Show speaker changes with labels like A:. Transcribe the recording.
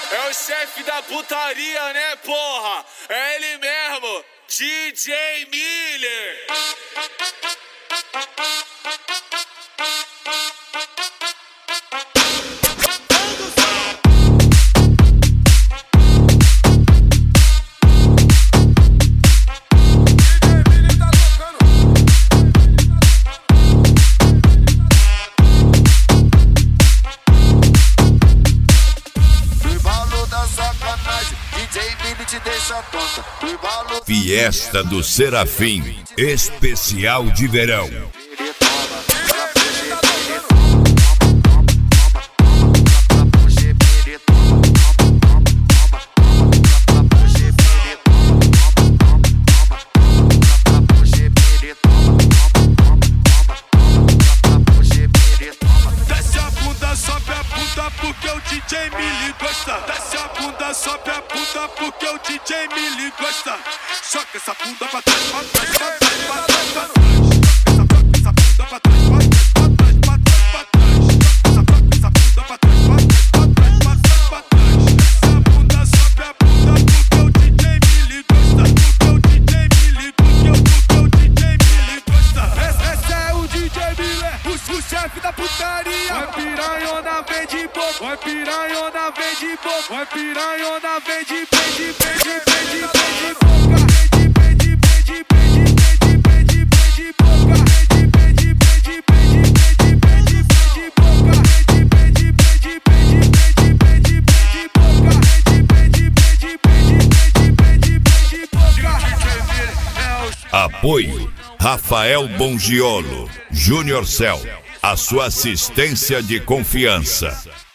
A: É o chefe da putaria, né, porra? É ele mesmo, DJ Miller.
B: Fiesta do Serafim, especial de verão.
C: Desce a bunda, sobe a bunda porque o DJ Miller gosta. Desce a bunda, sobe a bunda porque o DJ Miller gosta. Joga essa bunda pra trás, pra trás, pra trás, pra trás, pra trás. Essa bunda pra trás, pra trás, pra trás, pra trás, pra trás. Essa bunda pra trás, pra trás, pra trás, pra trás. Essa bunda sobe a bunda porque o DJ Miller gosta. Porque o DJ Miller, porque o DJ Miller gosta. Esse é o DJ Miller, o chefe da putaria. Vai piranhona, vem de boca. Vai piranhona, vem de boca. Vai piranhona, vem de boca.
B: Apoio Rafael Bongiolo, Júnior Cell, a sua assistência de confiança.